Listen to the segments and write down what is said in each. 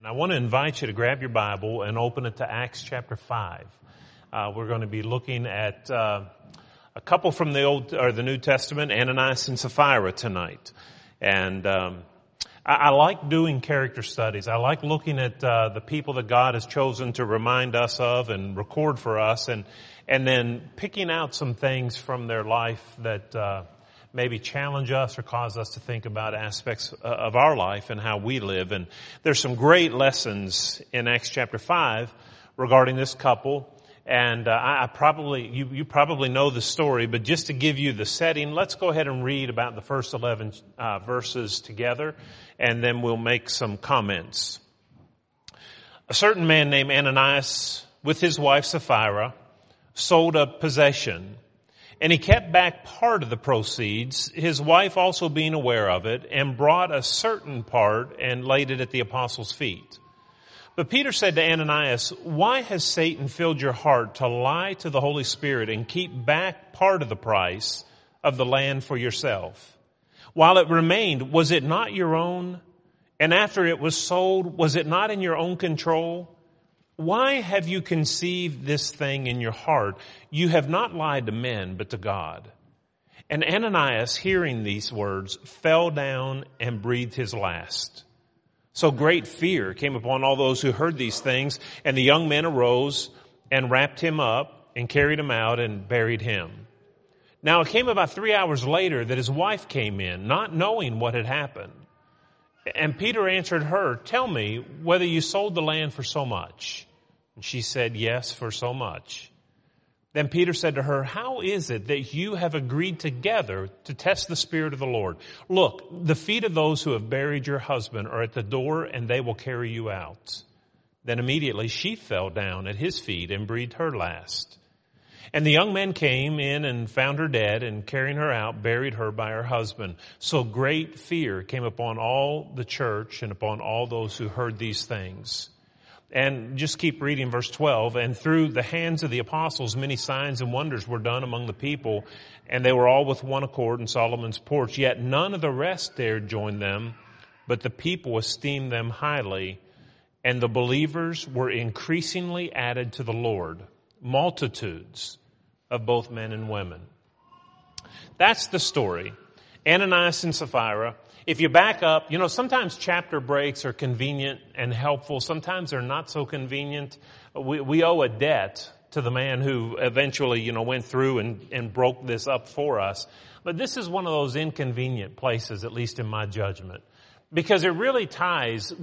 I want to invite you to grab your Bible and open it to Acts chapter 5. We're going to be looking at a couple from the New Testament, Ananias and Sapphira, tonight. And I like doing character studies. I like looking at the people that God has chosen to remind us of and record for us, and then picking out some things from their life that maybe challenge us or cause us to think about aspects of our life and how we live. And there's some great lessons in Acts chapter 5 regarding this couple. And you probably know the story, but just to give you the setting, let's go ahead and read about the first 11 verses together, and then we'll make some comments. A certain man named Ananias, with his wife Sapphira, sold a possession, and he kept back part of the proceeds, his wife also being aware of it, and brought a certain part and laid it at the apostles' feet. But Peter said to Ananias, "Why has Satan filled your heart to lie to the Holy Spirit and keep back part of the price of the land for yourself? While it remained, was it not your own? And after it was sold, was it not in your own control? Why have you conceived this thing in your heart? You have not lied to men, but to God." And Ananias, hearing these words, fell down and breathed his last. So great fear came upon all those who heard these things, and the young men arose and wrapped him up and carried him out and buried him. Now it came about 3 hours later that his wife came in, not knowing what had happened. And Peter answered her, "Tell me whether you sold the land for so much." And she said, "Yes, for so much." Then Peter said to her, "How is it that you have agreed together to test the Spirit of the Lord? Look, the feet of those who have buried your husband are at the door, and they will carry you out." Then immediately she fell down at his feet and breathed her last. And the young men came in and found her dead, and carrying her out, buried her by her husband. So great fear came upon all the church and upon all those who heard these things. And just keep reading verse 12. And through the hands of the apostles, many signs and wonders were done among the people, and they were all with one accord in Solomon's porch. Yet none of the rest dared join them, but the people esteemed them highly, and the believers were increasingly added to the Lord, multitudes of both men and women. That's the story. Ananias and Sapphira. If you back up, sometimes chapter breaks are convenient and helpful. Sometimes they're not so convenient. We owe a debt to the man who eventually, went through and broke this up for us. But this is one of those inconvenient places, at least in my judgment, because it really ties.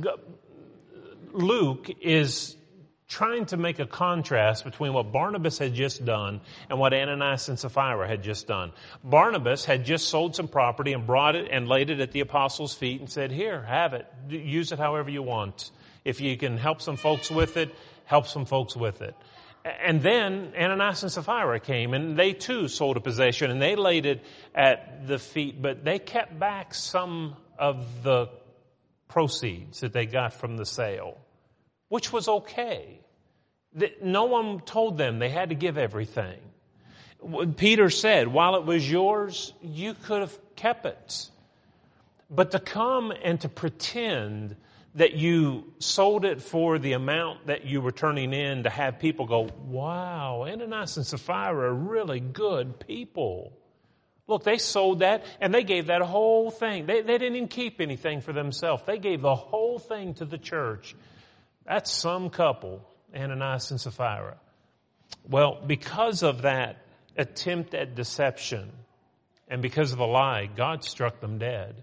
Luke is trying to make a contrast between what Barnabas had just done and what Ananias and Sapphira had just done. Barnabas had just sold some property and brought it and laid it at the apostles' feet and said, "Here, have it. Use it however you want. If you can help some folks with it, help some folks with it." And then Ananias and Sapphira came, and they too sold a possession, and they laid it at the feet, but they kept back some of the proceeds that they got from the sale, which was okay. No one told them they had to give everything. Peter said, while it was yours, you could have kept it. But to come and to pretend that you sold it for the amount that you were turning in, to have people go, "Wow, Ananias and Sapphira are really good people. Look, they sold that and they gave that whole thing. They didn't even keep anything for themselves. They gave the whole thing to the church." That's some couple, Ananias and Sapphira. Well, because of that attempt at deception and because of the lie, God struck them dead.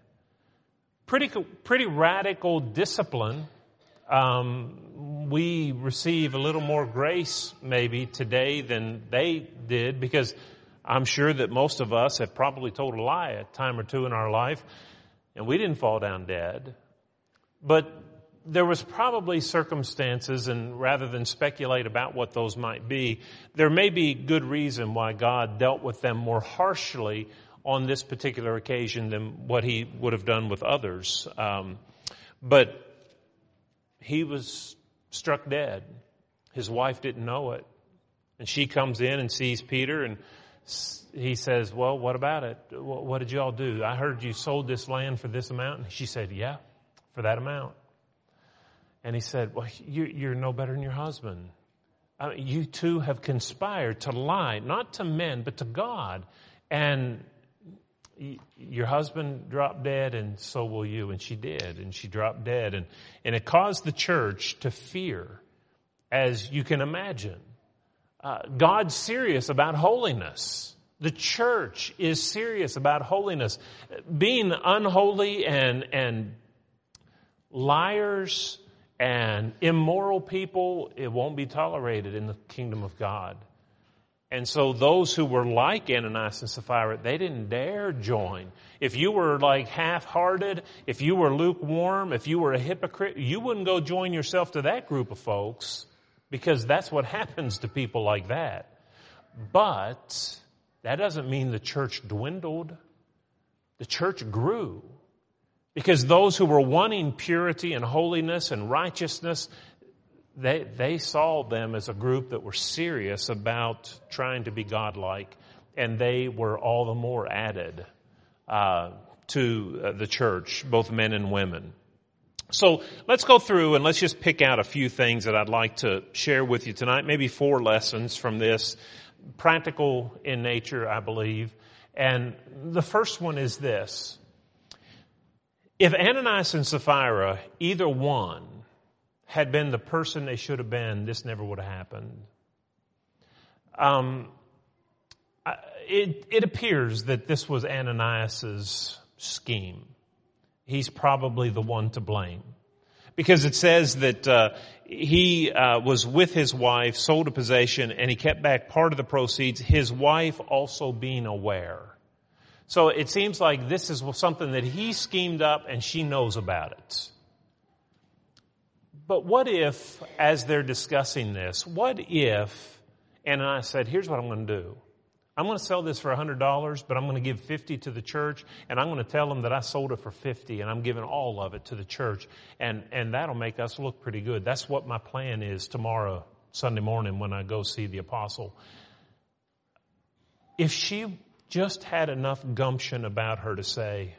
Pretty radical discipline. We receive a little more grace maybe today than they did, because I'm sure that most of us have probably told a lie a time or two in our life, and we didn't fall down dead. But there was probably circumstances, and rather than speculate about what those might be, there may be good reason why God dealt with them more harshly on this particular occasion than what he would have done with others. But he was struck dead. His wife didn't know it. And she comes in and sees Peter, and he says, "Well, what about it? What did you all do? I heard you sold this land for this amount." And she said, "Yeah, for that amount." And he said, well, you're no better than your husband. You two have conspired to lie, not to men, but to God. And your husband dropped dead, and so will you. And she did, and she dropped dead. And it caused the church to fear, as you can imagine. God's serious about holiness. The church is serious about holiness. Being unholy and liars and immoral people, it won't be tolerated in the kingdom of God. And so those who were like Ananias and Sapphira, they didn't dare join. If you were like half-hearted, if you were lukewarm, if you were a hypocrite, you wouldn't go join yourself to that group of folks, because that's what happens to people like that. But that doesn't mean the church dwindled. The church grew. Because those who were wanting purity and holiness and righteousness, they saw them as a group that were serious about trying to be godlike, and they were all the more added to the church, both men and women. So let's go through and let's just pick out a few things that I'd like to share with you tonight, maybe 4 lessons from this, practical in nature, I believe. And the first one is this. If Ananias and Sapphira, either one, had been the person they should have been, this never would have happened. It appears that this was Ananias' scheme. He's probably the one to blame. Because it says that he was with his wife, sold a possession, and he kept back part of the proceeds, his wife also being aware. So it seems like this is something that he schemed up and she knows about it. But what if, as they're discussing this, what if Ananias said, here's what I'm going to do. I'm going to sell this for $100, but I'm going to give 50 to the church, and I'm going to tell them that I sold it for 50, and I'm giving all of it to the church, and that'll make us look pretty good. That's what my plan is tomorrow, Sunday morning, when I go see the apostle. If she just had enough gumption about her to say,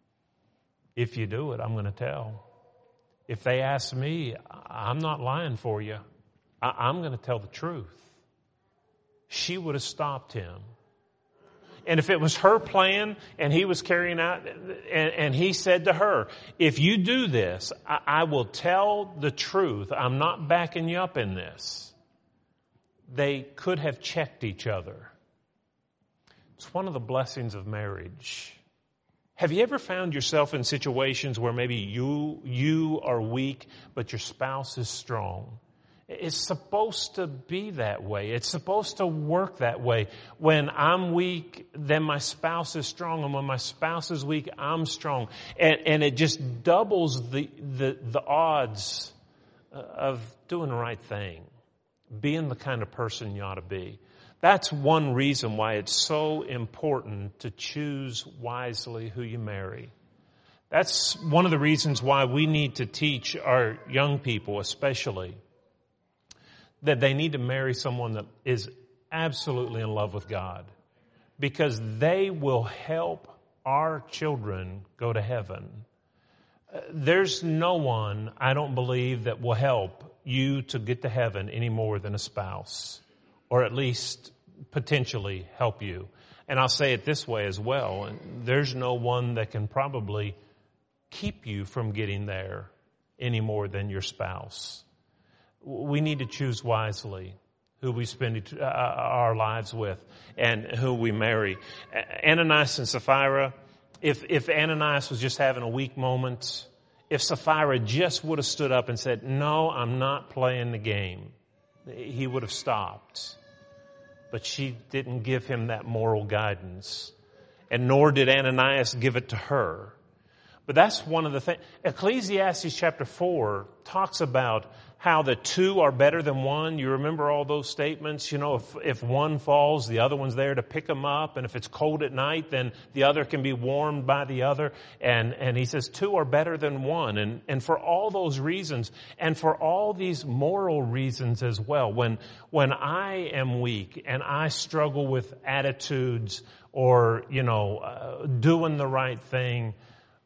if you do it, I'm going to tell. If they ask me, I'm not lying for you. I'm going to tell the truth. She would have stopped him. And if it was her plan and he was carrying out, and he said to her, if you do this, I will tell the truth. I'm not backing you up in this. They could have checked each other. It's one of the blessings of marriage. Have you ever found yourself in situations where maybe you are weak, but your spouse is strong? It's supposed to be that way. It's supposed to work that way. When I'm weak, then my spouse is strong. And when my spouse is weak, I'm strong. And it just doubles the odds of doing the right thing, being the kind of person you ought to be. That's one reason why it's so important to choose wisely who you marry. That's one of the reasons why we need to teach our young people especially that they need to marry someone that is absolutely in love with God, because they will help our children go to heaven. There's no one, I don't believe, that will help you to get to heaven any more than a spouse, or at least potentially help you. And I'll say it this way as well. There's no one that can probably keep you from getting there any more than your spouse. We need to choose wisely who we spend our lives with and who we marry. Ananias and Sapphira, if Ananias was just having a weak moment, if Sapphira just would have stood up and said, no, I'm not playing the game, he would have stopped. But she didn't give him that moral guidance, and nor did Ananias give it to her. But that's one of the things. Ecclesiastes chapter 4 talks about how the two are better than one. You remember all those statements? You know, if one falls, the other one's there to pick them up. And if it's cold at night, then the other can be warmed by the other. And he says two are better than one. And for all those reasons, and for all these moral reasons as well, when I am weak and I struggle with attitudes or, doing the right thing,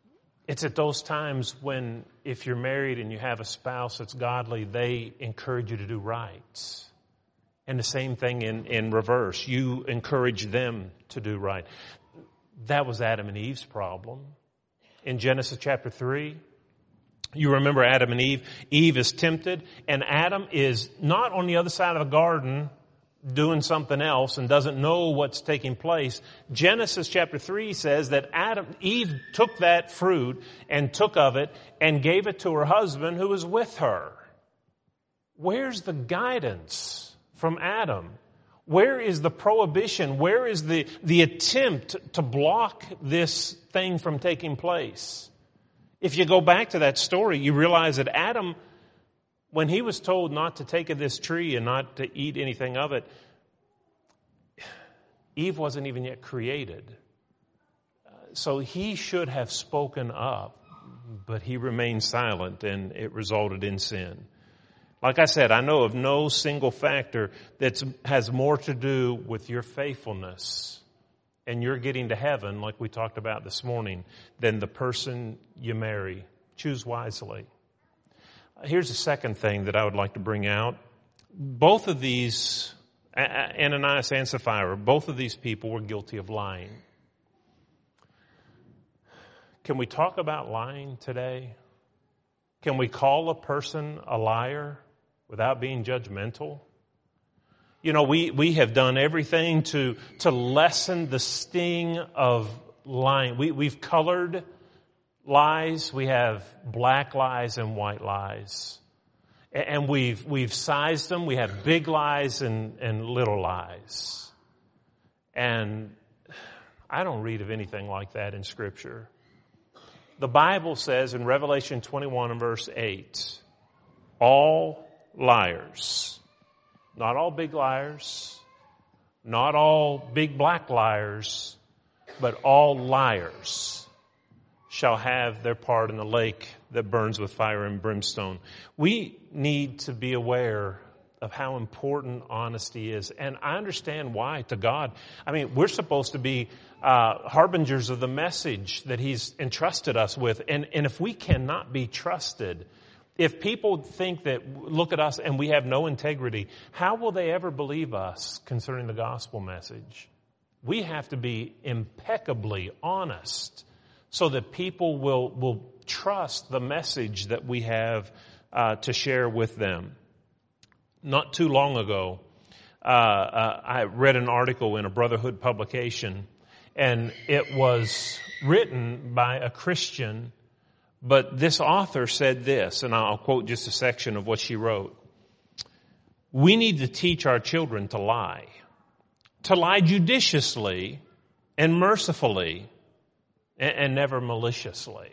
It's at those times when, if you're married and you have a spouse that's godly, they encourage you to do right. And the same thing in reverse. You encourage them to do right. That was Adam and Eve's problem. In Genesis chapter 3, you remember Adam and Eve. Eve is tempted, and Adam is not on the other side of the garden doing something else and doesn't know what's taking place. Genesis chapter 3 says that Eve took that fruit and took of it and gave it to her husband who was with her. Where's the guidance from Adam? Where is the prohibition? Where is the attempt to block this thing from taking place? If you go back to that story, you realize that Adam, when he was told not to take of this tree and not to eat anything of it, Eve wasn't even yet created. So he should have spoken up, but he remained silent, and it resulted in sin. Like I said, I know of no single factor that has more to do with your faithfulness and you're getting to heaven, like we talked about this morning, than the person you marry. Choose wisely. Here's the second thing that I would like to bring out. Both of these, Ananias and Sapphira, both of these people were guilty of lying. Can we talk about lying today? Can we call a person a liar without being judgmental? You know, we have done everything to lessen the sting of lying. We've colored lies. We have black lies and white lies. And we've sized them. We have big lies and little lies. And I don't read of anything like that in Scripture. The Bible says in Revelation 21 and verse 8, all liars, not all big liars, not all big black liars, but all liars shall have their part in the lake that burns with fire and brimstone. We need to be aware of how important honesty is. And I understand why to God. I mean, we're supposed to be harbingers of the message that He's entrusted us with. And if we cannot be trusted, if people think that, look at us and we have no integrity, how will they ever believe us concerning the gospel message? We have to be impeccably honest so that people will trust the message that we have to share with them. Not too long ago, I read an article in a Brotherhood publication, and it was written by a Christian, but this author said this, and I'll quote just a section of what she wrote. We need to teach our children to lie judiciously and mercifully, and never maliciously.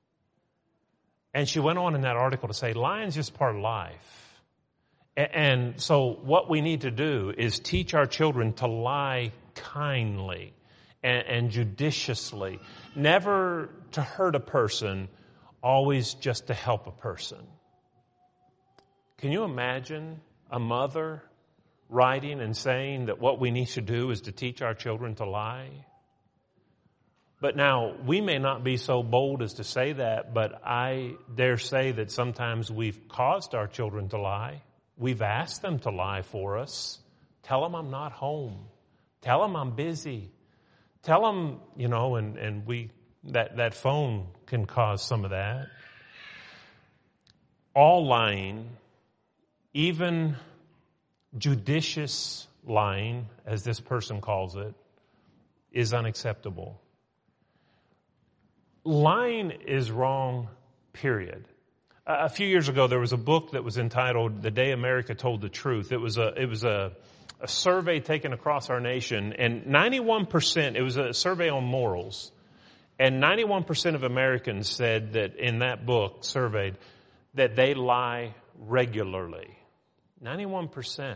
And she went on in that article to say, lying is just part of life. And so what we need to do is teach our children to lie kindly and judiciously, never to hurt a person, always just to help a person. Can you imagine a mother writing and saying that what we need to do is to teach our children to lie? But now, we may not be so bold as to say that, but I dare say that sometimes we've caused our children to lie. We've asked them to lie for us. Tell them I'm not home. Tell them I'm busy. Tell them, and that phone can cause some of that. All lying, even judicious lying, as this person calls it, is unacceptable. Lying is wrong, period. A few years ago, there was a book that was entitled "The Day America Told the Truth." It was a survey taken across our nation, and 91%. It was a survey on morals, and 91% of Americans said that in that book surveyed that they lie regularly. 91%.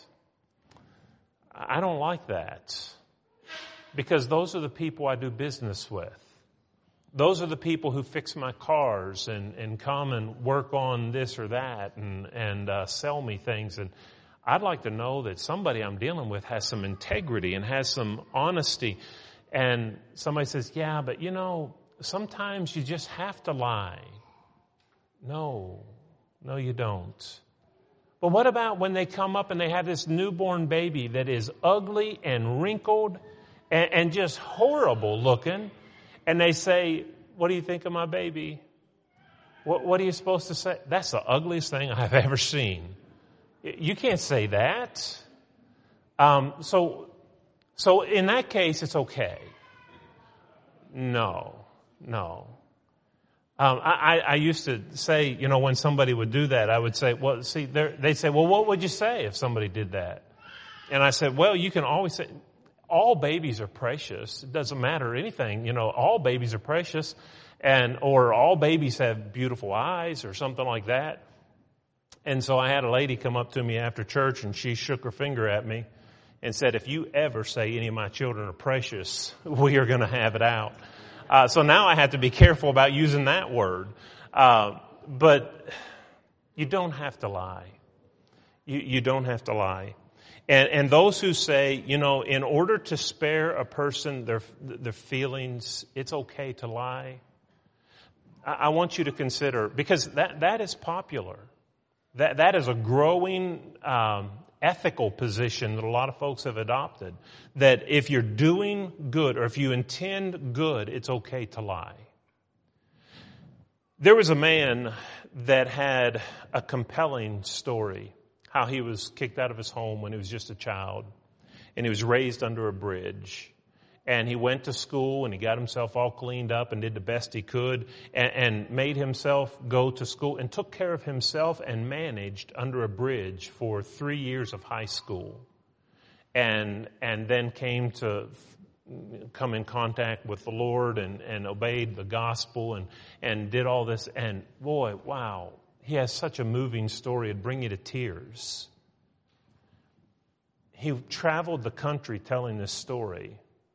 I don't like that, because those are the people I do business with. Those are the people who fix my cars and come and work on this or that and sell me things. And I'd like to know that somebody I'm dealing with has some integrity and has some honesty. And somebody says, yeah, but sometimes you just have to lie. No, you don't. But what about when they come up and they have this newborn baby that is ugly and wrinkled and just horrible looking, and they say, "What do you think of my baby?" What are you supposed to say? "That's the ugliest thing I've ever seen." You can't say that. So in that case, it's okay. No. I used to say, when somebody would do that, I would say, well, see, they'd say, well, what would you say if somebody did that? And I said, well, you can always say, all babies are precious. It doesn't matter anything. All babies are precious, or all babies have beautiful eyes or something like that. And so I had a lady come up to me after church, and she shook her finger at me and said, "If you ever say any of my children are precious, we are going to have it out." So now I have to be careful about using that word. But you don't have to lie. You don't have to lie. And those who say, in order to spare a person their feelings, it's okay to lie. I want you to consider, because that is popular. That is a growing ethical position that a lot of folks have adopted, that if you're doing good or if you intend good, it's okay to lie. There was a man that had a compelling story, how he was kicked out of his home when he was just a child, and he was raised under a bridge. And he went to school and he got himself all cleaned up and did the best he could and made himself go to school and took care of himself and managed under a bridge for 3 years of high school. And then came to come in contact with the Lord and obeyed the gospel and did all this. And boy, wow, he has such a moving story. It'd bring you to tears. He traveled the country telling this story,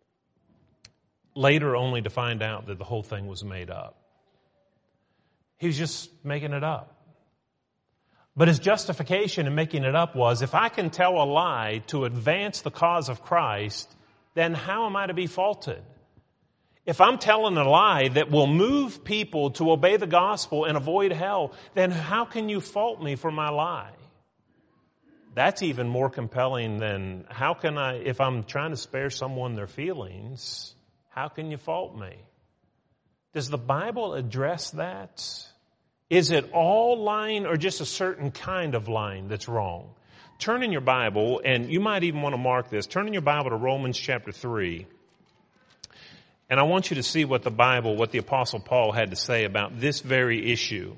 later only to find out that the whole thing was made up. He was just making it up. But his justification in making it up was, if I can tell a lie to advance the cause of Christ, then how am I to be faulted? If I'm telling a lie that will move people to obey the gospel and avoid hell, then how can you fault me for my lie? That's even more compelling than, how can I, if I'm trying to spare someone their feelings, how can you fault me? Does the Bible address that? Is it all lying or just a certain kind of lying that's wrong? Turn in your Bible, and you might even want to mark this. Turn in your Bible to Romans chapter 3. And I want you to see what the Apostle Paul had to say about this very issue.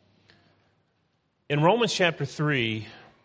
In Romans chapter 3,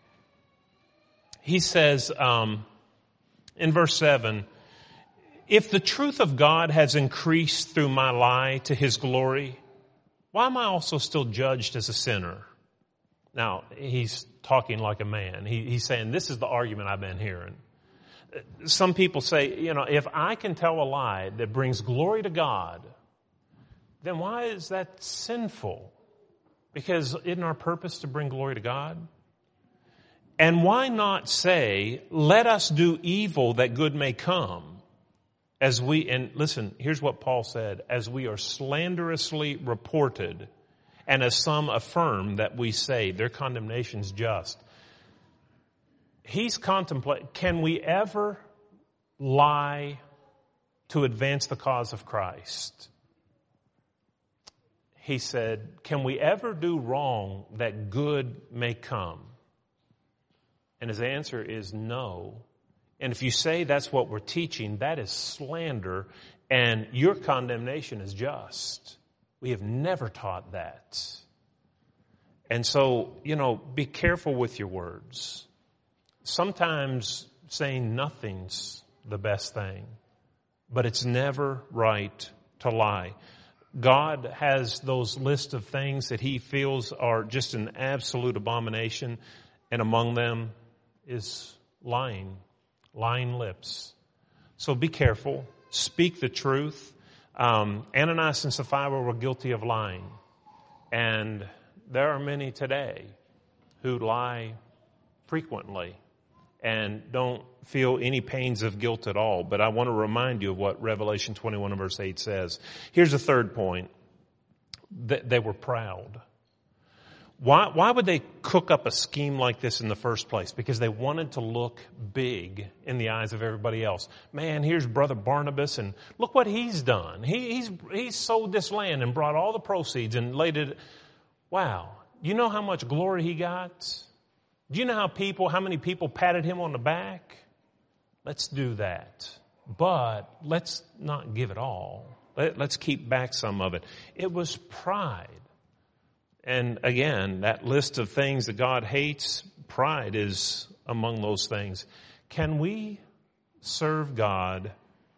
he says, in verse 7, "If the truth of God has increased through my lie to his glory, why am I also still judged as a sinner?" Now, he's talking like a man. He's saying, this is the argument I've been hearing. Some people say, if I can tell a lie that brings glory to God, then why is that sinful? Because isn't our purpose to bring glory to God? And why not say, let us do evil that good may come? And listen, here's what Paul said, as we are slanderously reported, and as some affirm that we say, their condemnation's just. He's contemplating, can we ever lie to advance the cause of Christ? He said, can we ever do wrong that good may come? And his answer is no. And if you say that's what we're teaching, that is slander, and your condemnation is just. We have never taught that. And so, be careful with your words. Sometimes saying nothing's the best thing, but it's never right to lie. God has those lists of things that he feels are just an absolute abomination, and among them is lying lips. So be careful. Speak the truth. Ananias and Sapphira were guilty of lying. And there are many today who lie frequently and don't feel any pains of guilt at all. But I want to remind you of what Revelation 21 and verse 8 says. Here's a third point. They were proud. Why would they cook up a scheme like this in the first place? Because they wanted to look big in the eyes of everybody else. Man, here's Brother Barnabas, and look what he's done. He's sold this land and brought all the proceeds and laid it. Wow. You know how much glory he got? Do you know how many people patted him on the back? Let's do that. But let's not give it all. Let's keep back some of it. It was pride. And again, that list of things that God hates, pride is among those things. Can we serve God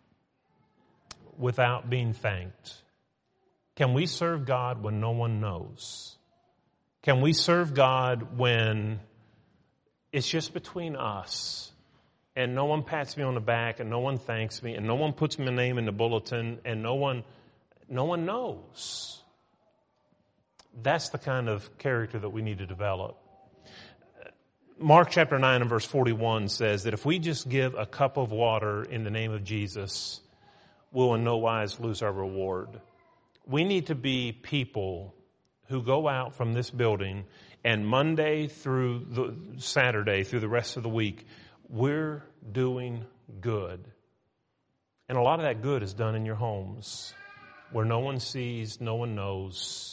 without being thanked? Can we serve God when no one knows? Can we serve God when it's just between us and no one pats me on the back and no one thanks me and no one puts my name in the bulletin and no one knows? That's the kind of character that we need to develop. Mark chapter 9 and verse 41 says that if we just give a cup of water in the name of Jesus, we'll in no wise lose our reward. We need to be people who go out from this building and Monday through the Saturday, through the rest of the week, we're doing good. And a lot of that good is done in your homes where no one sees, no one knows.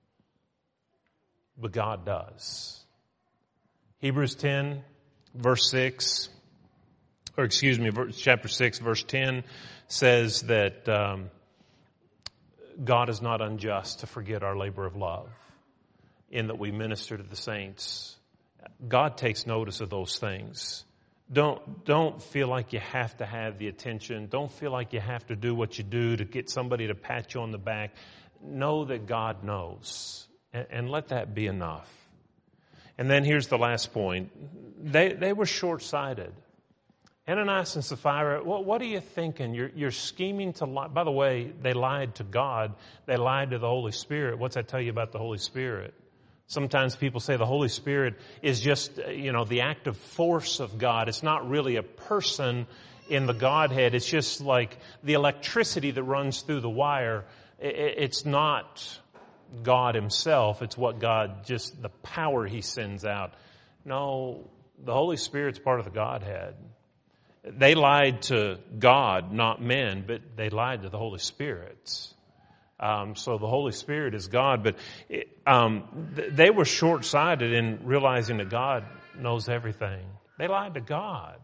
But God does. Hebrews 10, verse 6, chapter 6, verse 10 says that God is not unjust to forget our labor of love in that we minister to the saints. God takes notice of those things. Don't feel like you have to have the attention. Don't feel like you have to do what you do to get somebody to pat you on the back. Know that God knows. And let that be enough. And then here's the last point. They were short-sighted. Ananias and Sapphira, what are you thinking? You're scheming to lie. By the way, they lied to God. They lied to the Holy Spirit. What's that tell you about the Holy Spirit? Sometimes people say the Holy Spirit is just, the active force of God. It's not really a person in the Godhead. It's just like the electricity that runs through the wire. It's not God himself. It's what God, just the power he sends out. No, the Holy Spirit's part of the Godhead. They lied to God, not men, but they lied to the Holy Spirit. So the Holy Spirit is God, but they were short-sighted in realizing that God knows everything. They lied to God.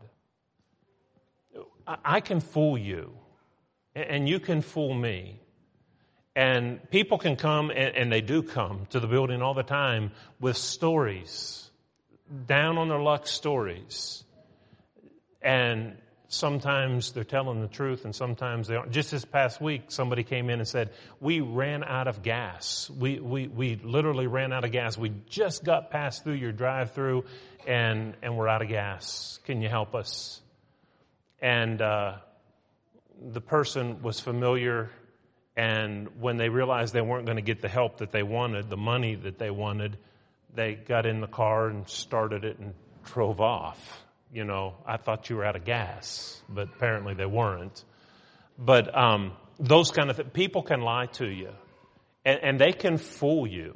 I can fool you, and you can fool me. And people can come, and they do come to the building all the time with stories, down on their luck stories. And sometimes they're telling the truth, and sometimes they aren't. Just this past week, somebody came in and said, we ran out of gas. We literally ran out of gas. We just got passed through your drive-through, and we're out of gas. Can you help us? And the person was familiar. And when they realized they weren't going to get the help that they wanted, the money that they wanted, they got in the car and started it and drove off. I thought you were out of gas, but apparently they weren't. But those kind of people can lie to you, and they can fool you.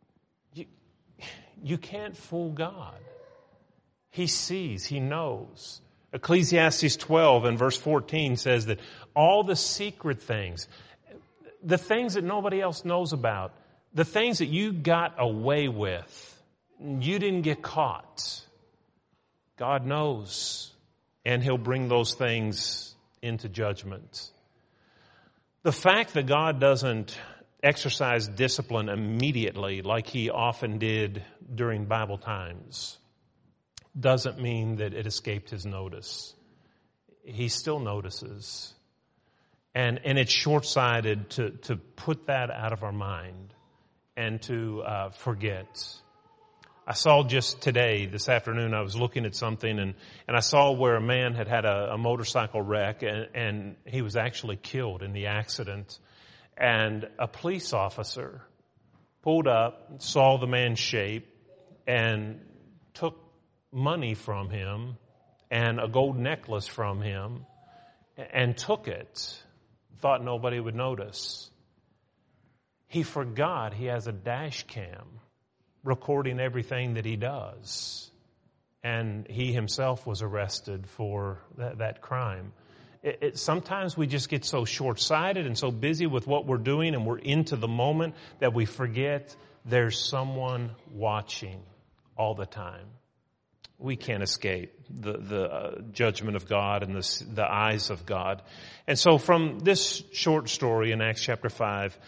You can't fool God. He sees, he knows. Ecclesiastes 12 and verse 14 says that all the secret things, the things that nobody else knows about, the things that you got away with, you didn't get caught. God knows, and he'll bring those things into judgment. The fact that God doesn't exercise discipline immediately like he often did during Bible times doesn't mean that it escaped his notice. He still notices. And it's short-sighted to put that out of our mind and to forget. I saw just today, this afternoon, I was looking at something and I saw where a man had a motorcycle wreck and he was actually killed in the accident. And a police officer pulled up, saw the man's shape, and took money from him and a gold necklace from him and took it, thought nobody would notice. He forgot he has a dash cam recording everything that he does. And he himself was arrested for that crime. Sometimes we just get so short-sighted and so busy with what we're doing and we're into the moment that we forget there's someone watching all the time. We can't escape the judgment of God and the eyes of God. And so from this short story in Acts chapter 5,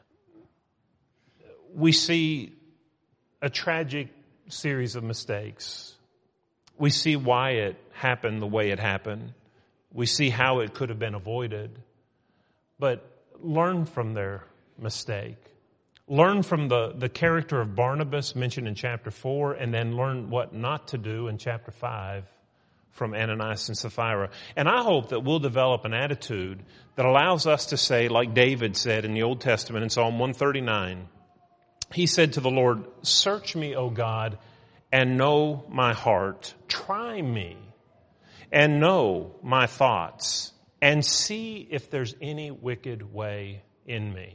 we see a tragic series of mistakes. We see why it happened the way it happened. We see how it could have been avoided. But learn from their mistake. Learn from the character of Barnabas mentioned in chapter 4, and then learn what not to do in chapter 5 from Ananias and Sapphira. And I hope that we'll develop an attitude that allows us to say, like David said in the Old Testament in Psalm 139, he said to the Lord, "Search me, O God, and know my heart. Try me and know my thoughts, and see if there's any wicked way in me."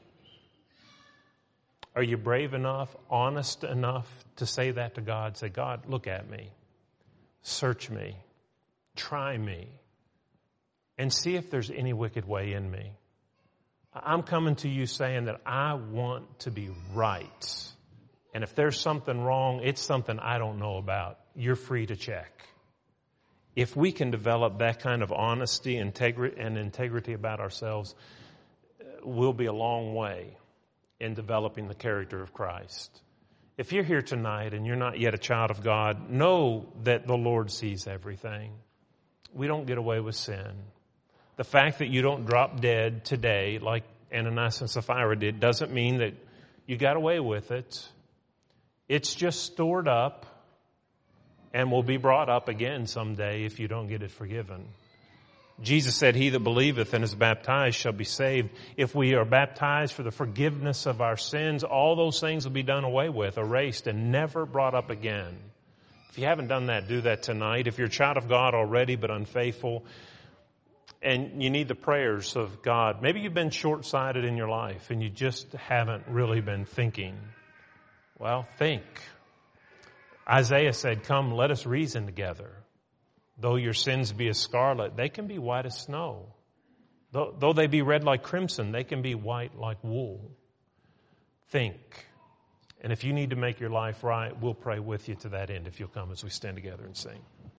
Are you brave enough, honest enough to say that to God? Say, "God, look at me. Search me. Try me. And see if there's any wicked way in me." I'm coming to you saying that I want to be right. And if there's something wrong, it's something I don't know about. You're free to check. If we can develop that kind of honesty and integrity about ourselves, we'll be a long way in developing the character of Christ. If you're here tonight and you're not yet a child of God, know that the Lord sees everything. We don't get away with sin. The fact that you don't drop dead today like Ananias and Sapphira did doesn't mean that you got away with it. It's just stored up and will be brought up again someday if you don't get it forgiven. Jesus said, "He that believeth and is baptized shall be saved." If we are baptized for the forgiveness of our sins, all those things will be done away with, erased, and never brought up again. If you haven't done that, do that tonight. If you're a child of God already but unfaithful, and you need the prayers of God, maybe you've been short-sighted in your life and you just haven't really been thinking. Well, think. Isaiah said, "Come, let us reason together. Though your sins be as scarlet, they can be white as snow. Though they be red like crimson, they can be white like wool." Think. And if you need to make your life right, we'll pray with you to that end if you'll come as we stand together and sing.